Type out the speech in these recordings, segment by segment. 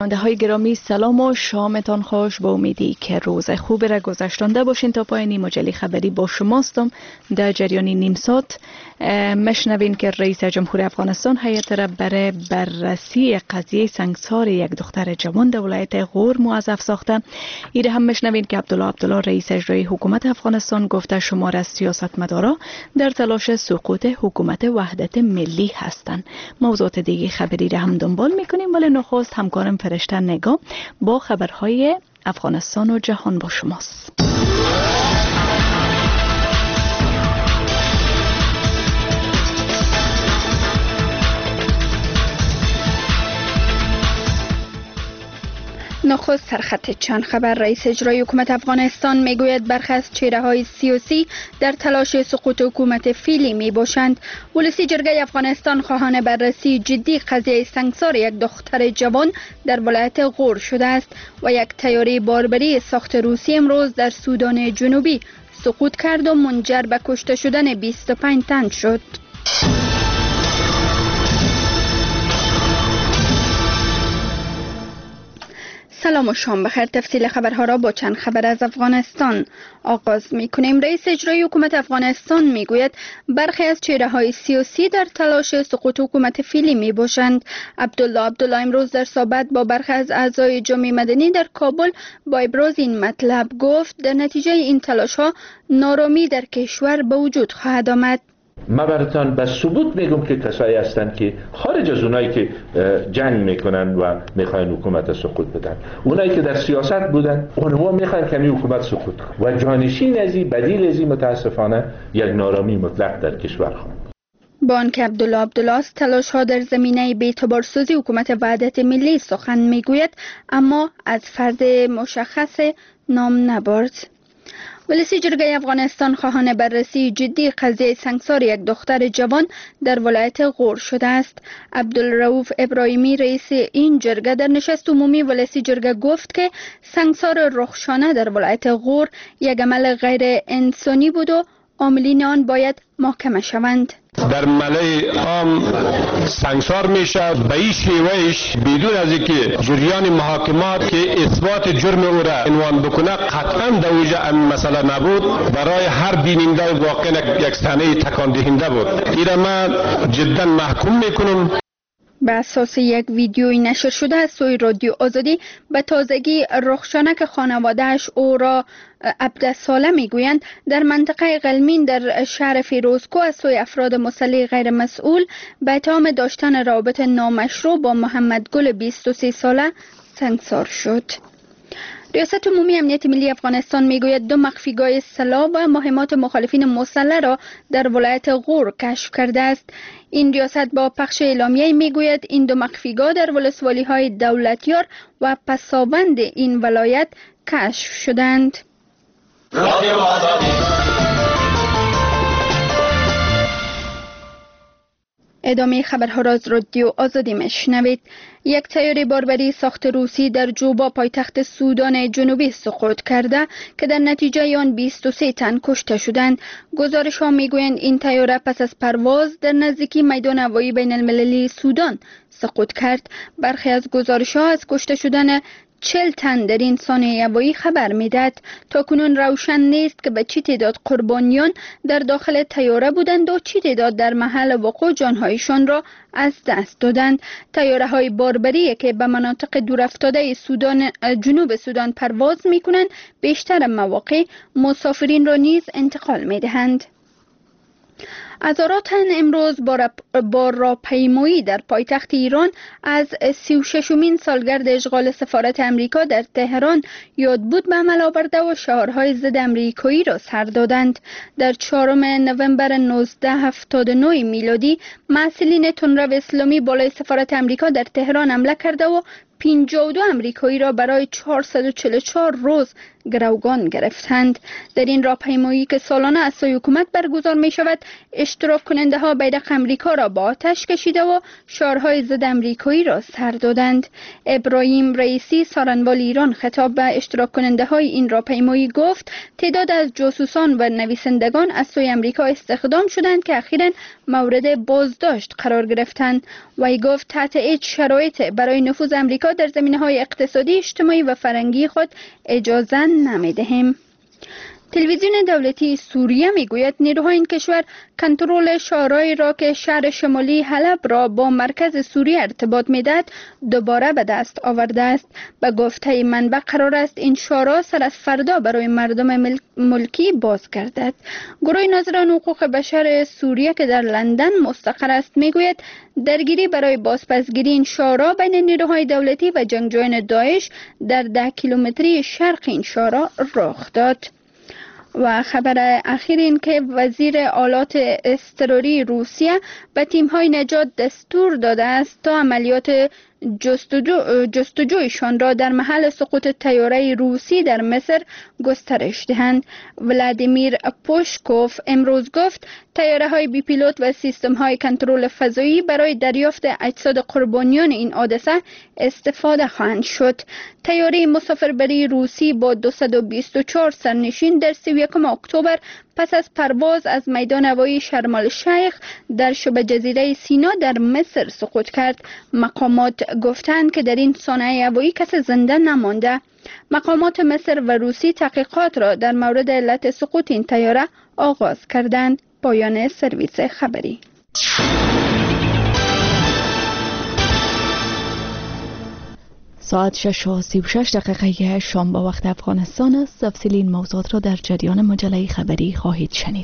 های گرامی سلام و شامتان خوش. با امیدی که روز خوبی را گذشتانده باشین. تا پایانی مجله خبری با شماستم. در جریان نیم ساعت مشنوین که رئیس جمهور افغانستان هیئت را برای بررسی قضیه سنگسار یک دختر جوان در ولایت غور موظف ساخته. ایره هم مشنوین که عبدالله رئیس اجرایی حکومت افغانستان گفته شمار از سیاستمدارا در تلاش سقوط حکومت وحدت ملی هستند. موضوعات دیگه خبری را هم دنبال میکنیم، ولی نخست همکارم فرشته نگاه با خبرهای افغانستان و جهان با شماست. نخست سرخط چند خبر. رئیس اجرایی حکومت افغانستان میگوید برخی از چهره‌های سیاسی در تلاش سقوط حکومت فعلی میباشند. ولسی جرگه افغانستان خواهان بررسی جدی قضیه سنگسار یک دختر جوان در ولایت غور شده است و یک طیاره باربری ساخت روسی امروز در سودان جنوبی سقوط کرد و منجر به کشته شدن 25 تن شد. سلام و شام بخیر. تفصیل خبرها را با چند خبر از افغانستان آغاز می کنیم. رئیس اجرایی حکومت افغانستان می گوید برخی از چهره‌های سیاسی در تلاش سقوط حکومت فعلی می باشند. عبدالله امروز در صحبت با برخی از اعضای جامعه مدنی در کابل با ابراز این مطلب گفت در نتیجه این تلاش ها نارامی در کشور به وجود خواهد آمد. ما براتان به ثبوت میگم که کسایی هستند که خارج از اونایی که جنگ میکنن و میخواین حکومت سقوط بدن، اونایی که در سیاست بودن، اونها میخواین که این حکومت سقوط کنه و جانشین ازی بدیل ازی متاسفانه یک نارامی مطلق در کشور خواهد. با آنکه عبدالله است تلاش ها در زمینه بی‌اعتبارسازی حکومت وحدت ملی سخن میگوید، اما از فرد مشخص نام نبرد. ولسی جرگه افغانستان خواهان بررسی جدی قضیه سنگسار یک دختر جوان در ولایت غور شده است. عبدالرؤوف ابراهیمی رئیس این جرگه در نشست عمومی ولسی جرگه گفت که سنگسار رخشانه در ولایت غور یک عمل غیر انسانی بود و عاملین آن باید محاکمه شوند. در ملأ عام سنگسار میشه به این شیوهش بدون از اینکه جریان محاکمات که اثبات جرم او را عنوان بکنه قطعا در اوجه این مسئله نبود. برای هر بیننده واقعا یک صحنه تکان دهنده بود. این را من جدا محکوم میکنم. به اساس یک ویدیوی نشر شده از سوی رادیو آزادی به تازگی رخشانه که خانواده‌اش او را عبدالساله میگویند در منطقه قلمین در شهر فیروزکو از سوی افراد مسلح غیر مسئول به اتهام داشتن روابط نامشروع با محمد گل 23 ساله سنگسار شد. ریاست عمومی امنیت ملی افغانستان میگوید 2 مخفیگاه سلاح و مهمات مخالفین مسلح را در ولایت غور کشف کرده است. این ریاست با پخش اعلامیه میگوید این 2 مخفیگاه در ولسوالی های دولتیار و پسابند این ولایت کشف شدند. ادامه خبرها را از رادیو آزادی میشنوید. یک طیاره باربری ساخت روسی در جوبا پایتخت سودان جنوبی سقوط کرده که در نتیجه آن 23 تن کشته شدند. گزارش ها میگویند این طیاره پس از پرواز در نزدیکی میدان هوایی بین المللی سودان سقوط کرد. برخی از گزارش ها از کشته شدن 40 تن در این سانحه هوایی خبر میدهد. تاکنون روشن نیست که به چه تعداد قربانیان در داخل طیاره بودند و چه تعداد در محل وقوع جانهایشان را از دست دادند. طیاره های باربری که به مناطق دورافتاده جنوب سودان پرواز میکنند بیشتر مواقع مسافرین را نیز انتقال میدهند. هزاران تن امروز با راهپیمایی در پایتخت ایران از 36مین سالگرد اشغال سفارت امریکا در تهران یادبود به عمل آورده و شعارهای ضد امریکایی را سر دادند. در 4 نوامبر 1979 میلادی مسئولین تندرو اسلامی بالای سفارت امریکا در تهران حمله کرده و 52 امریکایی را برای 444 روز گروگان گرفتند. در این راهپیمایی که سالانه از سوی حکومت برگزار می شود، اشتراک کننده ها بیرق امریکا را با آتش کشیده و شعارهای ضد امریکایی را سر دادند. ابراهیم رئیسی سارنوال ایران خطاب به اشتراک کننده های این راهپیمایی گفت تعداد از جاسوسان و نویسندگان از سوی امریکا استخدام شدند که اخیراً مورد بازداشت قرار گرفتند. وی گفت تحت هیچ شرایط برای نفوذ امریکا را در زمینه‌های اقتصادی، اجتماعی و فرهنگی خود اجازه نمی‌دهیم. تلویزیون دولتی سوریه میگوید نیروهای این کشور کنترل شهرهایی را که شهر شمالی حلب را با مرکز سوریه ارتباط میدهد دوباره به دست آورده است. به گفته منبع قرار است این شهرها سر از فردا برای مردم ملکی باز گردد. گروه ناظران حقوق بشر سوریه که در لندن مستقر است میگوید درگیری برای بازپسگیری این شهرها بین نیروهای دولتی و جنگجویان داعش در 10 کیلومتری شرق این شهرها رخ داد. و خبر اخیر این که وزیر آلات اضطراری روسیه به تیم‌های نجات دستور داده است تا عملیات جستجویشان را در محل سقوط طیاره روسی در مصر گسترش دهند. ولادیمیر پوشکوف امروز گفت طیاره‌های بی پیلوت و سیستم‌های کنترل فضایی برای دریافت اجساد قربانیان این حادثه استفاده خواهند شد. طیاره مسافربری روسی با 224 سرنشین در 31 اکتبر پس از پرواز از میدان هوایی شرم الشیخ در شبه جزیره سینا در مصر سقوط کرد. مقامات گفتند که در این صحنه هوایی کسی زنده نمانده. مقامات مصر و روسی تحقیقات را در مورد علت سقوط این طیاره آغاز کردند. پایان سرویس خبری. ساعت 6:36 شام با وقت افغانستان است. تفصیل این موضوعات را در جریان مجله خبری خواهید شنید.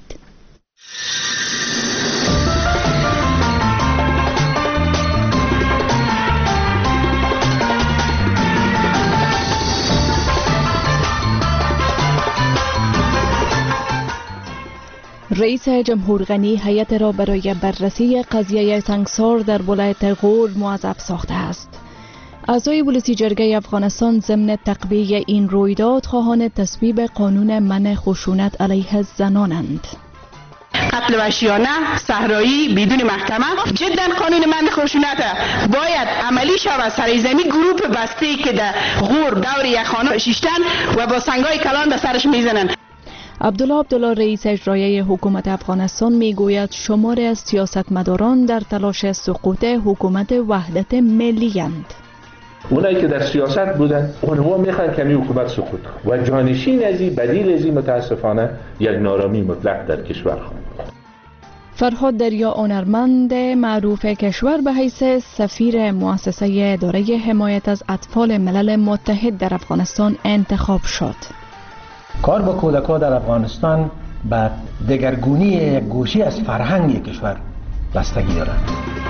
رئیس جمهور غنی هیئت را برای بررسی قضیه سنگسار در ولایت غور موظف ساخته است. اعضای ولسی جرگه افغانستان ضمن تقویه این رویداد خواهان تصویب قانون منع خشونت علیه زنانند. قتل وحشیانه صحرایی بدون محکمه جدا قانون منع خشونت باید عملی شود. سرزمین گروه بسته که در غور دور یک خانه شیشتن و با سنگای کلان به سرش میزنن. عبدالله رئیس اجرایی حکومت افغانستان میگوید شماری از سیاستمداران در تلاش سقوط حکومت وحدت ملی اند. اونایی که در سیاست بودن اونها میخوان کمی حکومت سقوط و جانشین ازی بدیل ازی متاسفانه یک نارامی مطلق در کشور خواهد. فرهاد دریا هنرمند معروف کشور به حیث سفیر مؤسسه اداره حمایت از اطفال ملل متحد در افغانستان انتخاب شد. کار با کودکان در افغانستان به دگرگونی یک گوشه از فرهنگ کشور بستگی دارد.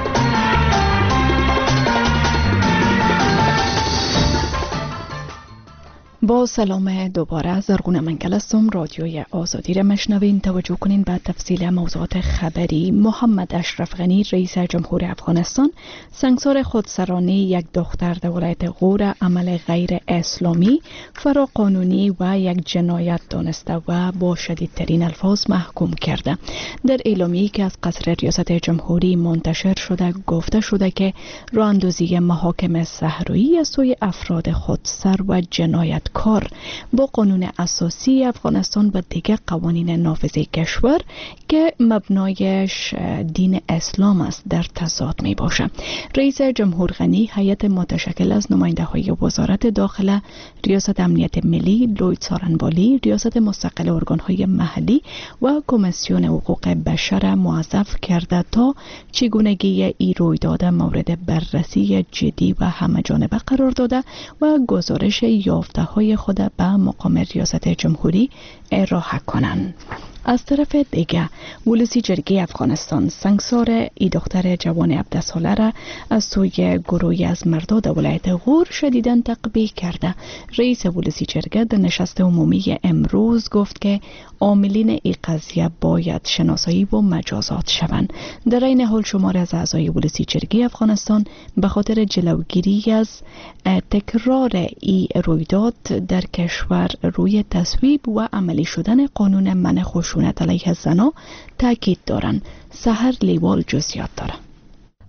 با سلام دوباره، زرغونه منگل هستم. رادیوی آزادی را مشنوین. توجه کنین به تفصیل موضوعات خبری. محمد اشرف غنی رئیس جمهور افغانستان سنگسار خودسرانه یک دختر در ولایت غور عمل غیر اسلامی، فراقانونی و یک جنایت دانسته و با شدیدترین الفاظ محکوم کرده. در اعلامیه‌ای که از قصر ریاست جمهوری منتشر شده گفته شده که راه‌اندازی محاکم صحرایی از سوی افراد خودسر و جنایت کار با قانون اساسی افغانستان و دیگر قوانین نافذه کشور که مبنایش دین اسلام است در تضاد می باشه. رئیس جمهور غنی هیئت متشکل از نماینده های وزارت داخله، ریاست امنیت ملی، لوید سارنبالی، ریاست مستقل ارگان های محلی و کمیسیون حقوق بشر موظف کرده تا چگونگی این رویداد مورد بررسی جدی و همه‌جانبه قرار داده و گزارش یافته های خود به مقام ریاست جمهوری ارائه کنند. از طرف دیگه ولسی جرگه افغانستان سنگسار ای دختر جوان 17 ساله را از سوی گروهی از مرداد ولایت غور شدیداً تقبیح کرده. رئیس ولسی جرگه در نشست عمومی امروز گفت که عاملین این قضیه باید شناسایی و مجازات شوند. در این حال شمار از اعضای ولسی جرگه افغانستان به خاطر جلوگیری از تکرار این رویداد در کشور روی تصویب و عملی شدن قانون منع خشونت علیه زنان تاکید دارند. سحر لیوال جزئیات داره.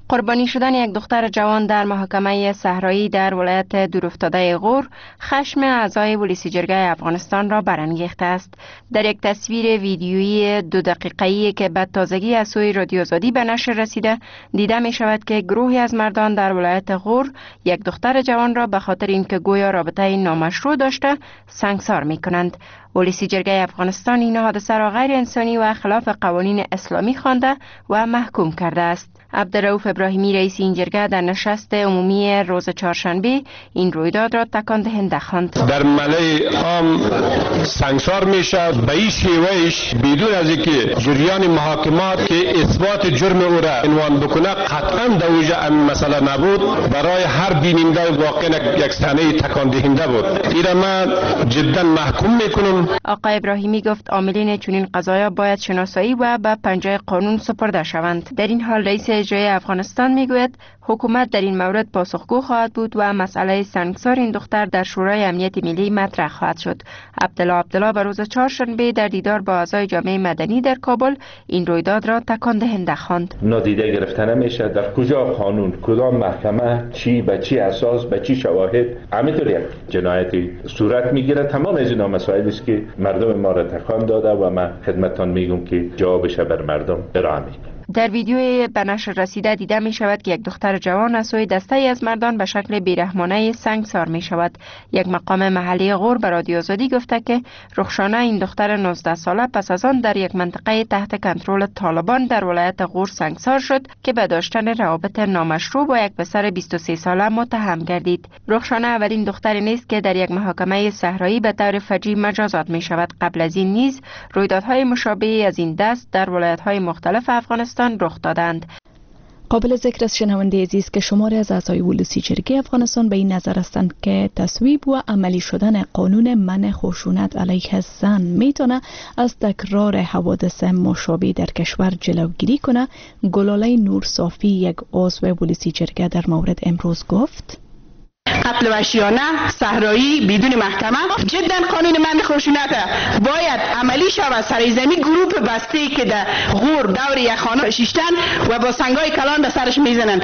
قربانی شدن یک دختر جوان در محکمه صحرایی در ولایت دورافتاده غور خشم اعضای پلیس جرگه افغانستان را برانگیخته است. در یک تصویر ویدیویی 2 دقیقه‌ای که به تازگی از سوی رادیو آزادی به نشر رسیده دیده می شود که گروهی از مردان در ولایت غور یک دختر جوان را به خاطر اینکه گویا رابطه نامشروع داشته سنگسار می کنند. پلیس جرگه افغانستان این حادثه را غیر انسانی و خلاف قوانین اسلامی خوانده و محکوم کرده است. عبدالرؤوف ابراهیمی رئیس این جرگه در نشست عمومی روز چهارشنبه این رویداد را تکان دهنده خواند. در ملأ عام سنگسار میشه به این شیوهش بدون از اینکه جریان محاکمات که اثبات جرم او را عنوان بکنه قطعا در اوجه مسئله نبود. برای هر بیننده واقعا یک صحنه تکان دهنده بود. این من جدا محکوم میکنم. آقای ابراهیمی گفت عاملین چنین قضایا باید شناسایی و به پنجه قانون سپرده شوند. در این حال رئیس اجرایی افغانستان میگوید حکومت در این مورد پاسخگو خواهد بود و مسئله سنگسار این دختر در شورای امنیت ملی مطرح خواهد شد. عبدالله به روز چهارشنبه در دیدار با اعضای جامعه مدنی در کابل این رویداد را تکان دهنده خواند. نادیده گرفته نمیشه در کجا قانون، کدام محکمه، چی به چی اساس، به چی شواهد همینطور یک جنایتی صورت میگیره. تمام از این مسائلی است که مردم ما را تکان داده و من خدمتتان میگم که جوابش بر مردم ارائه میدم. در ویدیوی به نشر رسیده دیده می شود که یک دختر جوان از سوی دسته ای از مردان به شکل بیرحمانه سنگسار می شود. یک مقام محلی غور به رادیو آزادی گفته که رخشانه این دختر 19 ساله پس از آن در یک منطقه تحت کنترل طالبان در ولایت غور سنگسار شد که به داشتن روابط نامشروع با یک پسر 23 ساله متهم گردید. رخشانه اولین دختری نیست که در یک محکمه صحرایی به طور فجیع مجازات می شود. قبل از این نیز رویدادهای مشابهی از این دست در ولایت‌های مختلف افغانستان رخ دادند. قابل ذکر است شنونده عزیز که شماری از اعضای پلیس جرگه افغانستان به این نظر هستند که تصویب و عملی شدن قانون منع خشونت علیه زن میتونه از تکرار حوادث مشابه در کشور جلوگیری کنه. گلاله نور صافی یک عضو پلیس جرگه در مورد امروز گفت: قتل وحشیانه صحرایی بدون محکمه جدا قانون منع خشونت باید عملی شود. سرزمی گروه بسته که در غور دور یک خانه شیشتن و با سنگای کلان به سرش میزنن.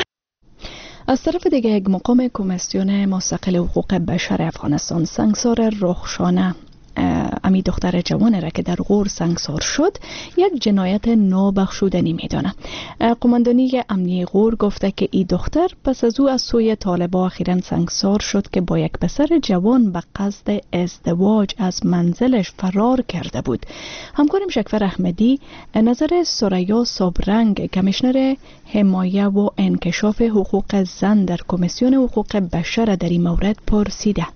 از طرف دیگه یک مقام کمیسیون مستقل حقوق بشر افغانستان سنگسار رخشانه امی دختر جوان را که در غور سنگسار شد یک جنایت نابخشودنی میدانه. قماندانی امنیه غور گفته که این دختر پس از او از سوی طالبان اخیراً سنگسار شد که با یک پسر جوان به قصد ازدواج از منزلش فرار کرده بود. همکارم شکفر احمدی نظر سریا صابرنگ کمیشنر حمایه و انکشاف حقوق زن در کمیسیون حقوق بشر در این مورد پرسیده.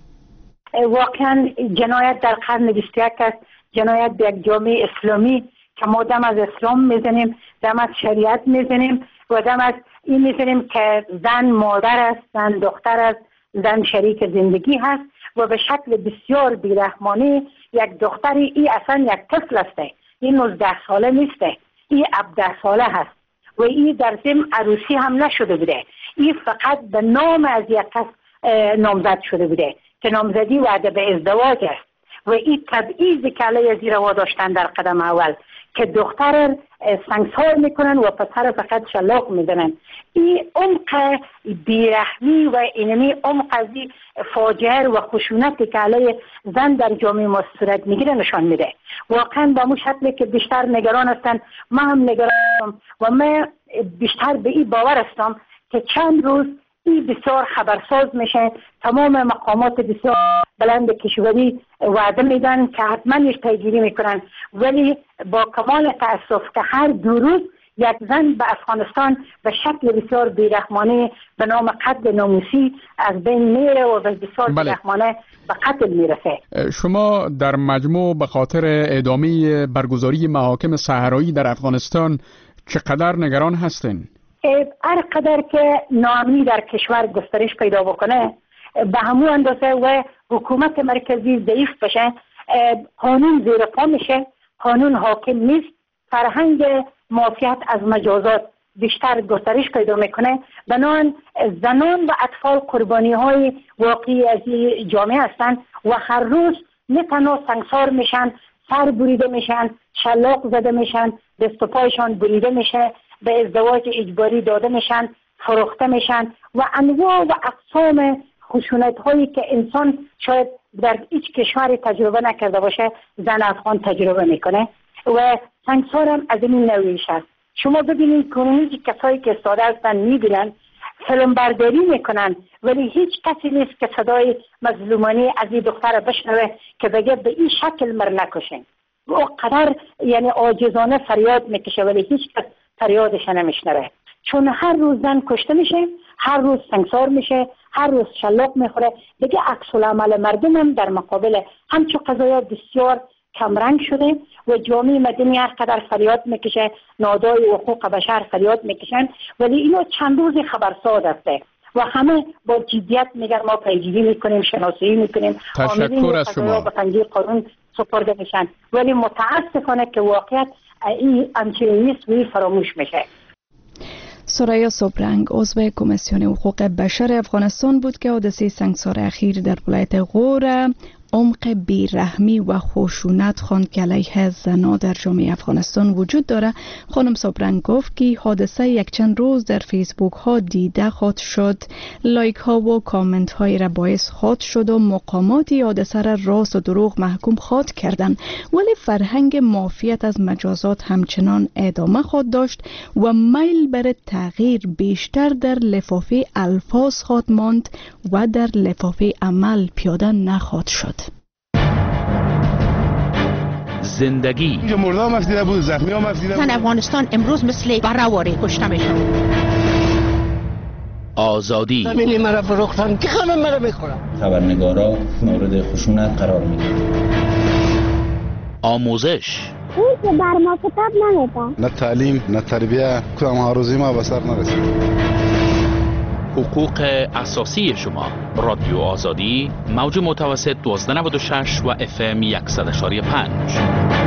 واقعا جنایت در قرن 21 است. جنایت به یک جامعه اسلامی که ما دم از اسلام میزنیم، دم از شریعت میزنیم و دم از این میزنیم که زن مادر است، زن دختر است، زن شریک زندگی هست و به شکل بسیار بیرحمانه یک دختری ای اصلا یک طفل است. این 19 ساله نیست، این 17 ساله هست و این در ضمن عروسی هم نشده بوده. این فقط به نام از یک کس نامزد شده بوده که نامزدی وعده به ازدواج است و این تبعیض که علیه زیر روا داشتن در قدم اول که دختر سنگسار میکنن و پسر فقط شلاق میزنن. این عمق بیرحمی و اینمی عمق از فاجعه و خشونتی که علیه زن در جامعه ما صورت میگیره نشان میده. واقعا با مو شکلی که بیشتر نگران هستن، ما هم نگرانم و من بیشتر به این باور هستم که چند روز این بسیار خبرساز میشه. تمام مقامات بسیار بلند کشوری وعده میدن که حتما پیگیری میکنن، ولی با کمال تاسف که هر 2 روز یک زن به افغانستان به شکل بسیار بیرحمانه به نام قتل ناموسی از بین میره و بسیار بیرحمانه به قتل میرسه. شما در مجموع به خاطر ادامه برگزاری محاکم صحرایی در افغانستان چقدر نگران هستین؟ هر قدر که ناامنی در کشور گسترش پیدا بکنه به همون اندازه و حکومت مرکزی ضعیف بشه، قانون زیر پا میشه، قانون حاکم نیست، فرهنگ معافیت از مجازات بیشتر گسترش پیدا میکنه. بنابراین زنان و اطفال قربانی های واقعی از جامعه هستند و هر روز نه تنها سنگسار میشن، سر بریده میشن، شلاق زده میشن، دست و پایشان بریده میشه، به ازدواج اجباری داده میشن، فروخته میشن و انواع و اقسام خشونت هایی که انسان شاید در هیچ کشوری تجربه نکرده باشه زن افغان تجربه میکنه و سنگسار هم از این نوعیش است. شما ببینید کنونی کسایی که استاده هستن میبینن فیلم برداری میکنن ولی هیچ کسی نیست که صدای مظلومانه از این دختر بشنوه که بگه به این شکل مر نکشین. او قدر یعنی عاجزانه فریاد میکشه ولی هیچ کس فریادش نمیشنوه، چون هر روز زن کشته میشه، هر روز سنگسار میشه، هر روز شلاق میخوره. دیگه عکس العمل مردم هم در مقابل همچون قضایا بسیار کمرنگ شده و جامعه مدنی هر قدر فریاد میکشه، نهادهای حقوق بشر فریاد میکشن ولی اینو چند روز خبرساز هسته و همه با جدیت میگن ما پیگیری میکنیم، شناسایی میکنیم، تشکر از شما. به پنجه قانون سپرده میشن ولی متاسفانه که واقعیت این همچنین نیست و فراموش میشه. سریا صبرنگ عضو کمیسیون حقوق بشر افغانستان بود که حادثه سنگسار اخیر در ولایت غور عمق بیرحمی و خشونت خواند که علیه زنان در جامعه افغانستان وجود داره. خانم صبرنگ گفت که حادثه یک چند روز در فیسبوک ها دیده خواهد شد، لایک ها و کامنت های را باعث خواهد شد و مقامات حادثه را راست و دروغ محکوم خواهد کردن، ولی فرهنگ معافیت از مجازات همچنان ادامه خواهد داشت و میل بر تغییر بیشتر در لفافه الفاظ خواهد ماند و در لفافه عمل پیاده نخواهد شد. زندگی اینجا مرده هم افزیده بود، زخمی هم افزیده بود. افغانستان امروز مثل برهواری کشته میشن. آزادی زمینی مرا فروختن که همه مرا میخورن. خبرنگارا مورد خشونت قرار میگیرن. آموزش این که بر ما کتاب نمیده، نه تعلیم نه تربیه، کدام هاروزی ما به سر نرسید. حقوق اساسی شما. رادیو آزادی موج متوسط 1296 و FM 100.5.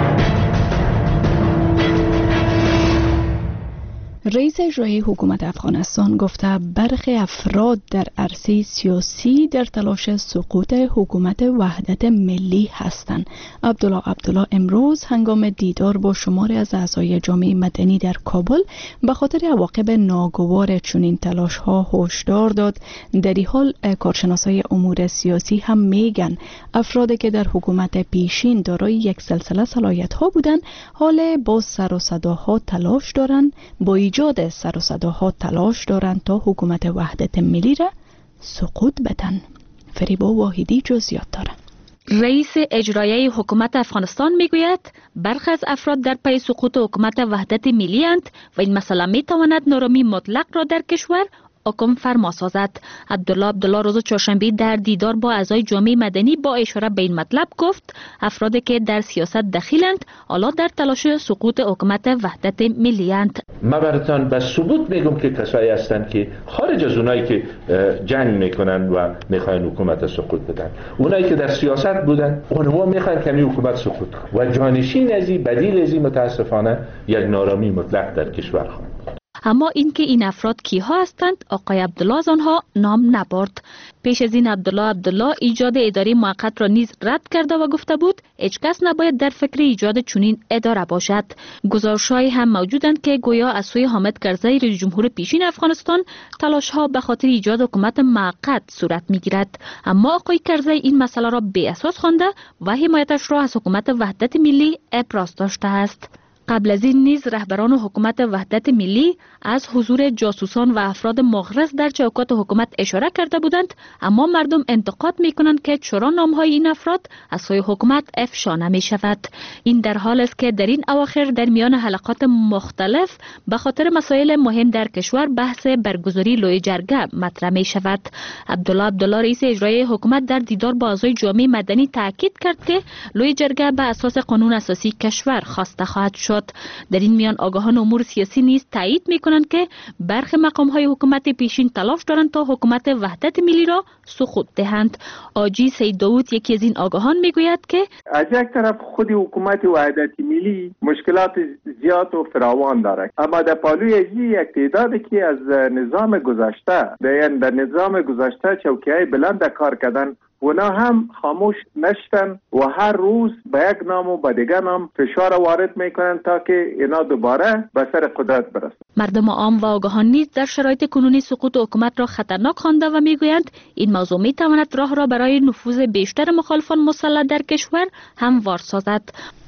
رئیس اجرایی حکومت افغانستان گفته برخی افراد در عرصه سیاسی در تلاش سقوط حکومت وحدت ملی هستند. عبدالله امروز هنگام دیدار با شماری از اعضای جامعه مدنی در کابل به خاطر عواقب ناگوار چنین تلاش ها هشدار داد. در این حال کارشناسای امور سیاسی هم میگن افرادی که در حکومت پیشین دارای یک سلسله صلاحیت ها بودن حال با سر و صداها تلاش دارن ایجاد سر و صداها تلاش دارند تا حکومت وحدت ملی را سقوط بدن. فریبا واحدی جزئیات دارد. رئیس اجرایی حکومت افغانستان میگوید برخی از افراد در پی سقوط حکومت وحدت ملی اند و این مسئله میتواند نارامی مطلق را در کشور حکم فرما سازد. عبدالله روز چهارشنبه در دیدار با اعضای جامعه مدنی با اشاره به این مطلب گفت افرادی که در سیاست دخیلند حالا در تلاش سقوط حکومت وحدت ملی اند. ما براتون به ثبوت میگم که کسایی هستند که خارج از اونایی که جنگ میکنن و میخواین حکومت سقوط بدن، اونایی که در سیاست بودن اونها میخواین که حکومت سقوط کنه و جانشین ازی بدیل ازی متاسفانه یک نارامی مطلق در کشور خواهد. اما اینکه این افراد کیها هستند آقای عبدالله از آنها نام نبرد. پیش از این عبدالله ایجاد اداره موقت را نیز رد کرده و گفته بود هیچ کس نباید در فکر ایجاد چنین اداره باشد. گزارش‌هایی هم موجودند که گویا از سوی حامد کرزی رئیس جمهور پیشین افغانستان تلاش‌ها به خاطر ایجاد حکومت موقت صورت می‌گیرد، اما آقای کرزی این مسئله را بی اساس خوانده و حمایتش را از حکومت وحدت ملی ابراز داشته است. قبل از این نیز رهبران حکومت وحدت ملی از حضور جاسوسان و افراد مغرض در چوکات حکومت اشاره کرده بودند، اما مردم انتقاد می‌کنند که چرا نام‌های این افراد از سوی حکومت افشا نمی‌شود. این در حال است که در این اواخر در میان حلقات مختلف به خاطر مسائل مهم در کشور بحث برگزاری لوی جرگه مطرح می‌شود. عبدالله رئیس اجرایی حکومت در دیدار با اعضای جامعه مدنی تاکید کرد که لوی جرگه به اساس قانون اساسی کشور خواسته خواهد شد. در این میان آگاهان امور سیاسی نیز تایید می‌کنند که برخی مقام‌های حکومت پیشین تلاش دارند تا حکومت وحدت ملی را سقوط دهند. آجی سید داوود یکی از این آگاهان میگوید که از یک طرف خود حکومت وحدت ملی مشکلات زیاد و فراوان دارد، اما در پالوی یک تعدادی که از نظام گذشته در نظام گذشته چوکی‌های بلند کار کردن اونا هم خاموش نشتن و هر روز به یک نام و به دیگر نام فشار وارد میکنن تا که اینا دوباره به سر قدرت برسن. مردم عام و آگاهان نیز در شرایط کنونی سقوط حکومت را خطرناک خوانده و میگویند این موضوع میتواند راه را برای نفوذ بیشتر مخالفان مسلح در کشور هموار سازد.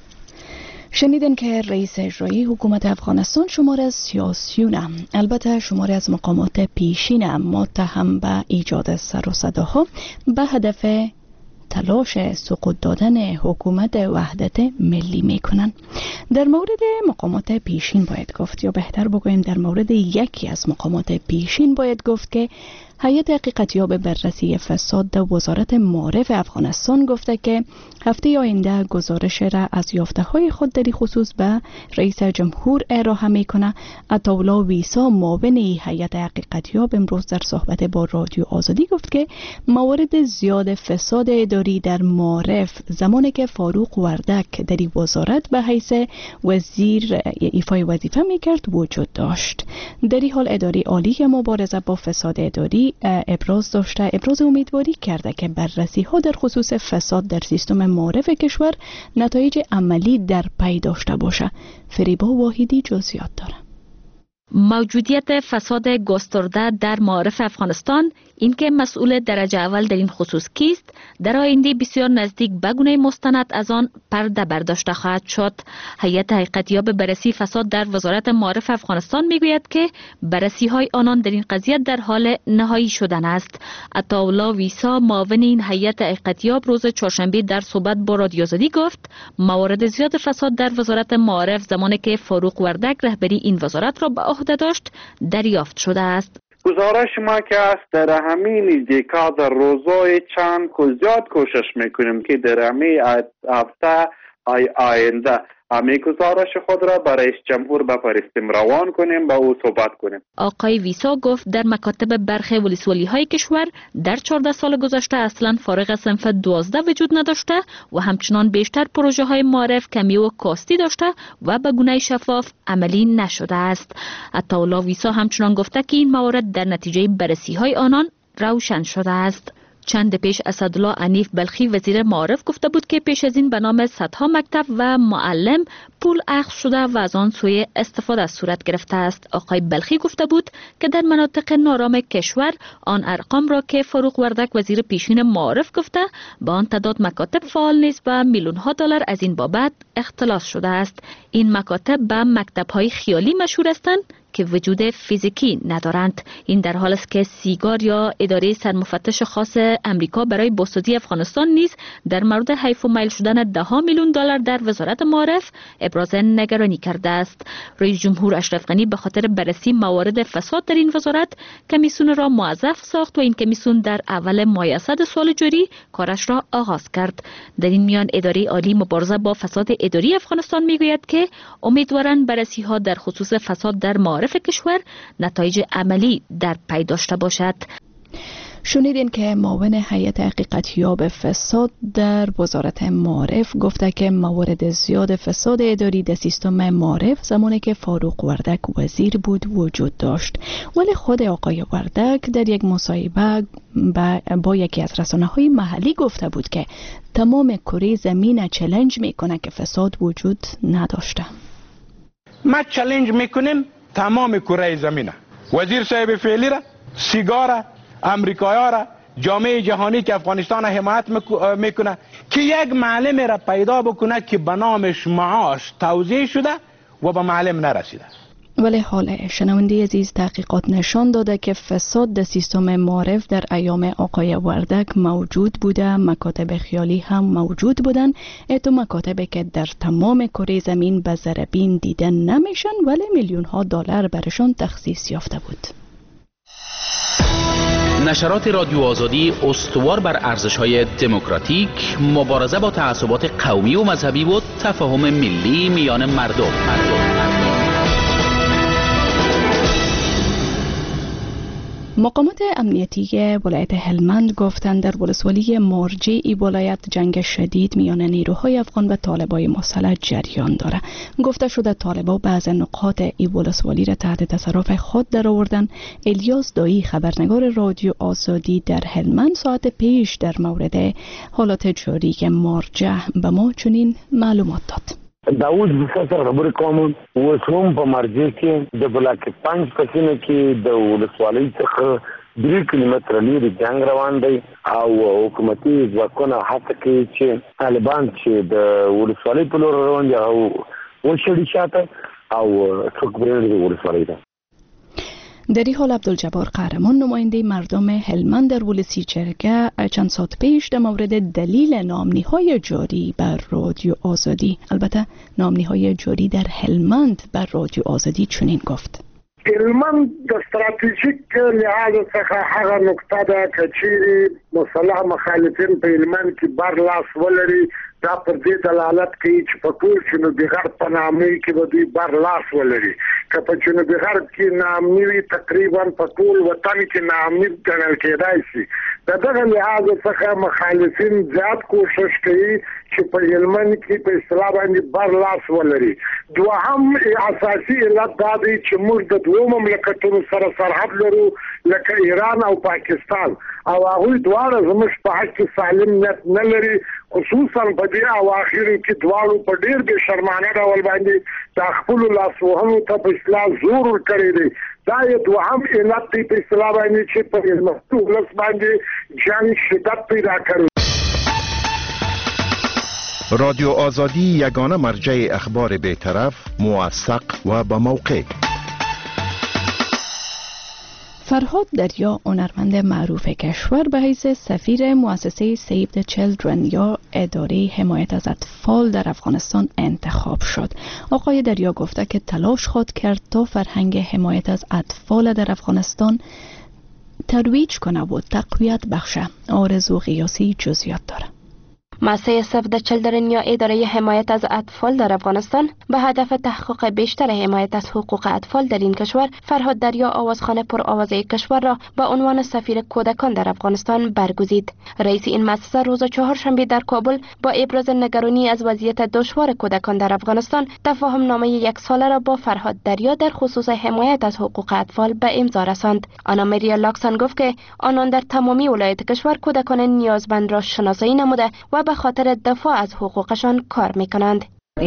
شنیدن که رئیس اجرایی حکومت افغانستان شماره از سیاسیون، البته شماره از مقامات پیشین متهم به ایجاد سر و صداها به هدف تلاش سقوط دادن حکومت وحدت ملی میکنن. در مورد مقامات پیشین باید گفت، یا بهتر بگویم در مورد یکی از مقامات پیشین باید گفت که هیئت حقیقتیاب بررسی فساد در وزارت معارف افغانستان گفته که هفته آینده گزارش را از یافته‌های خود در خصوص به رئیس جمهور ارائه میکنه. عطاالله ویسا معاون هیئت حقیقتیاب امروز در صحبت با رادیو آزادی گفت که موارد زیاد فساد اداری در معارف زمانی که فاروق وردک در وزارت به حیث وزیر ایفای وظیفه میکرد وجود داشت. در این حال اداره عالی مبارزه با فساد اداری ابراز امیدواری کرده که بررسی ها در خصوص فساد در سیستم معارف کشور نتایج عملی در پی داشته باشه. فریبا واحدی جزئیات داره. موجودیت فساد گسترده در معارف افغانستان، اینکه مسئول درجه اول در این خصوص کیست، در آینده بسیار نزدیک به گونه مستند از آن پرده برداشته خواهد شد. هیئت حقیقتیاب بررسی فساد در وزارت معارف افغانستان میگوید که بررسی های آنان در این قضیه در حال نهایی شدن است. عطاالله ویسا معاون این هیئت حقیقتیاب روز چهارشنبه در صحبت با رادیو آزادی گفت موارد زیاد فساد در وزارت معارف زمانی که فاروق وردک رهبری این وزارت را به عهده داشت دریافت شده است. گزارش ما که است در همین دیکا در روزهای چند زیاد کوشش میکنیم که در همین هفته آینده همین گزارش خود را برای رئیس جمهور بفرستیم، روان کنیم، با او صحبت کنیم. آقای ویسا گفت در مکاتب برخی ولسوالی های کشور در 14 سال گذشته اصلا فارغ از صنف 12 وجود نداشته و همچنان بیشتر پروژه های معارف کمی و کاستی داشته و به گونه شفاف عملی نشده است. عطاالله ویسا همچنان گفته که این موارد در نتیجه بررسی های آنان روشن شده است. چند پیش اسدالله عنیف بلخی وزیر معارف گفته بود که پیش از این به نام صدها مکتب و معلم پول اخذ شده و از آن سوی استفاده صورت گرفته است. آقای بلخی گفته بود که در مناطق نارام کشور آن ارقام را که فاروق وردک وزیر پیشین معارف گفته با آن تعداد مکاتب فعال نیست و میلیون ها دلار از این بابت اختلاس شده است. این مکاتب به مکتب های خیالی مشهور هستند که وجود فیزیکی ندارند. این در حال است که سیگار یا اداره سرمفتش خاص امریکا برای بازسازی افغانستان نیز در مورد حیف و میل شدن 10 میلیون دلار در وزارت معارف ابراز نگرانی کرده است. رئیس جمهور اشرف غنی به خاطر بررسی موارد فساد در این وزارت کمیسیون را موظف ساخت و این کمیسیون در اول ماه اسد سال جاری کارش را آغاز کرد. در این میان اداره عالی مبارزه با فساد اداری افغانستان میگوید که امیدوارند بررسی ها در خصوص فساد در معارف کشور نتایج عملی در پی داشته باشد. شنیدین که معاون هیئت حقیقتیاب فساد در وزارت معارف گفته که موارد زیاد فساد اداری در سیستم معارف زمانی که فاروق وردک وزیر بود وجود داشت، ولی خود آقای وردک در یک مصاحبه با یکی از رسانه‌های محلی گفته بود که تمام کره زمین چالش میکنه که فساد وجود نداشته. ما چالش میکنیم تمام کره زمینه، وزیر صاحب فعلی را، سیگار امریکایی را، جامعه جهانی که افغانستان حمایت میکنه که یک معلم را پیدا بکنه که به نامش معاش توزیع شده و به معلم نرسیده. ولی حال شنونده عزیز تحقیقات نشان داده که فساد در سیستم معارف در ایام آقای وردک موجود بوده، مکاتب خیالی هم موجود بودن، اتو مکاتبی که در تمام کره زمین به ذره-بین دیده نمیشن ولی میلیون ها دلار برشان تخصیص یافته بود. نشرات رادیو آزادی استوار بر ارزش‌های دموکراتیک، مبارزه با تعصبات قومی و مذهبی و تفاهم ملی میان مردم. مقامات امنیتی ولایت هلمند گفتند در ولسوالی مارجه ای ولایت جنگ شدید میان نیروهای افغان و طالبای مسلح جریان داره. گفته شده طالبا بعض نقاط ای ولسوالی را تحت تصرف خود درآوردن. الیاس دایی خبرنگار رادیو آزادی در هلمند ساعت پیش در مورد حالات جاری مارجه به ما چنین معلومات داد. داود بسر خبر کوم وسوم په مرجع کې د بلاک 5 پسینه کې د ولسوالۍ څخه 3 کیلومتره لري جنگ روان دی او حکومتي ځواکونه هڅه کوي چې طالبان چې د ولسوالۍ په لور روان دي او ورشي شاته او څوک برېږي ولسوالۍ ته. در این حال عبدالجبار قهرمان نماینده مردم هلمند در ولسی جرگه چند ساعت پیش در مورد دلیل نامنی‌های جاری بر رادیو آزادی، البته نامنی‌های جاری در هلمند بر رادیو آزادی چنین گفت: هلمند د استراتیژیک لحاظ څخه هغه نقطه ده چې چیرې مسلح مخالفین په هلمند کې بر لاس ولري، دا پر دې دلالت کوي چې په ټول جنوبي غرب په نامه کې به دوی بر لاس ولري. که په جنوبي غرب کې نامني وي تقریبا په ټول وطن کې نامني ګڼل کېدای شي. د دغه لحاظ څخه مخالفین زیات کوشش کوي چې په هلمند کې په اصطلاح باندې بر لاس ولري. دوهم اساسي علت دا دی چې موږ د دوه مملکتونو سره سرحد لرو لکه ایران او پاکستان، او هغوی دواړه زموږ په حق کې سالم نیت نه لري، خصوصا په دې اواخرو کې دواړو په ډېر بې شرمانه ډول باندې د خپلو لاسوهنو ته په اصطلاح زور ورکړی دی. دا یې دوهم علت دی په اصطلاح باندې چې په هلمند ولس باندې جنګ شدت پیدا کړی. رادیو آزادی یگانه مرجع اخبار بی‌طرف، موثق و با موقع. فرهاد دریا، هنرمند معروف کشور، به حیث سفیر مؤسسه سیو د چیلدرن یا اداره حمایت از اطفال در افغانستان انتخاب شد. آقای دریا گفته که تلاش خود کرد تا فرهنگ حمایت از اطفال در افغانستان ترویج کنه و تقویت بخشه. آرزو قیاسی جزئیات داره. مؤسسه سیو د چیلدرن یا اداره حمایت از اطفال در افغانستان به هدف تحقق بیشتر حمایت از حقوق اطفال در این کشور، فرهاد دریا آوازخوان پرآوازه کشور را به عنوان سفیر کودکان در افغانستان برگزید. رئیس این مؤسسه روز چهارشنبه در کابل با ابراز نگرانی از وضعیت دشوار کودکان در افغانستان تفاهم نامه 1 ساله را با فرهاد دریا در خصوص حمایت از حقوق اطفال به امضا رساند. آنا مریا لاکسان گفت که آنان در تمامی ولایت کشور کودکان نیازمند را شناسایی نموده و به خاطر دفاع از حقوقشان کار میکنند.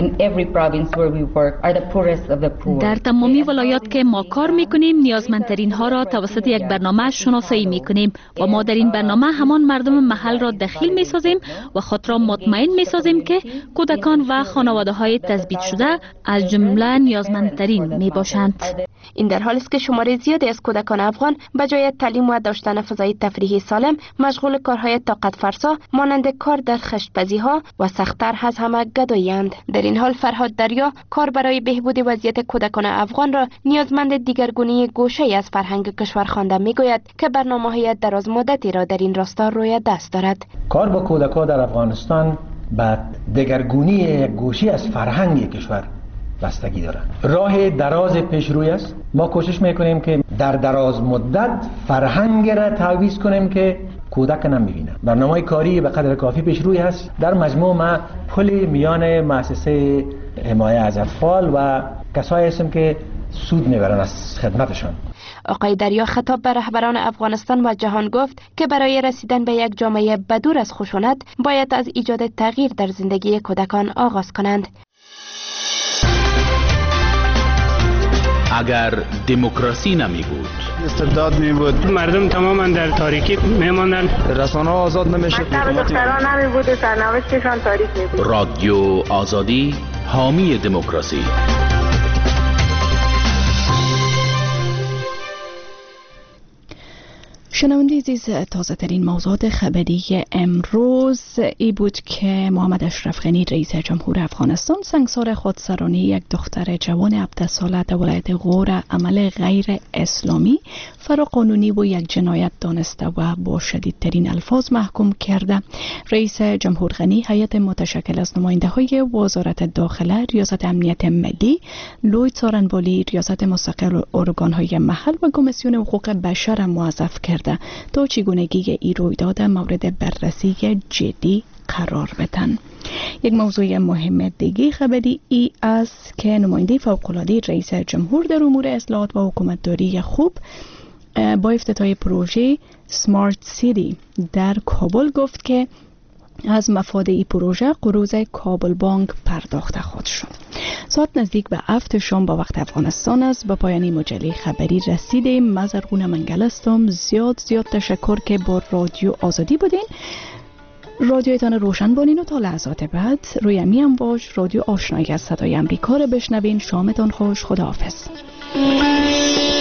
در تمامی ولایات که ما کار میکنیم نیازمندترین ها را توسط یک برنامه شناسایی میکنیم و ما در این برنامه همان مردم محل را دخیل میسازیم و خود را مطمئن میسازیم که کودکان و خانواده های تثبیت شده از جمله نیازمندترین میباشند. این در حالی است که شمار زیادی از کودکان افغان به جای تعلیم و داشتن فضای تفریحی سالم مشغول کارهای طاقت فرسا مانند کار در خشت‌پزی‌ها و سخت‌تر از همه گدایی‌اند. در این حال فرهاد دریا کار برای بهبود وضعیت کودکان افغان را نیازمند دیگرگونی گوشه‌ای از فرهنگ کشور خوانده میگوید که برنامه‌های دراز مدتی را در این راستا روی دست دارد. کار با کودکان در افغانستان به دگرگونی یک گوشه از فرهنگ کشور بستگی داره. راه دراز پیش روی است. ما کوشش میکنیم که در دراز مدت فرهنگ را تعویض کنیم که کودک نمیبینه. برنامه کاری به قدر کافی پیش روی هست. در مجموع ما پل میان مؤسسه حمایت از اطفال و کسایی هستیم که سود میبرن از خدمتشان. آقای دریا خطاب به رهبران افغانستان و جهان گفت که برای رسیدن به یک جامعه بدور از خشونت باید از ایجاد تغییر در زندگی کودکان آغاز کنند. اگر دموکراسی نمی بود، استبداد می بود، مردم تماما در تاریکی می ماندن، رسانه ها آزاد نمی شد، دختران نمی بود، سرنوشتشان تاریک می بود. رادیو آزادی حامی دموکراسی. شنونده عزیز، تازه ترین موضوعات خبری امروز ای بود که محمد اشرف غنی رئیس جمهور افغانستان سنگسار خودسرانی یک دختر جوان 17 ساله در ولایت غور عمل غیر اسلامی، فراقانونی و یک جنایت دانسته و با شدیدترین الفاظ محکوم کرده. رئیس جمهور غنی هیئت متشکل از نماینده های وزارت داخله، ریاست امنیت ملی، لوی څارنوالي، ریاست مستقل ارگان های محل و کمیسیون حقوق بشر موظف کرده تا چگونگی این رویداد مورد بررسی جدی قرار بدن. یک موضوع مهم دیگه خبری ای است که نماینده فوق‌العاده رئیس جمهور در امور اصلاحات و حکومتداری خوب با افتتاح پروژه سمارت سیتی در کابل گفت که از مفاد این پروژه قروض کابل بانک پرداخته خواهد شد. ساعت نزدیک به 7 شام با وقت افغانستان است. با پایان مجله خبری رسیدیم. من زرغون منگل هستم. زیاد تشکر که با رادیو آزادی بودین. رادیویتان روشن بانین و تا لحظات بعد روی امی امواج رادیو آشنایی از صدای امریکا رو بشنوین. شامتان خوش. خداحافظ.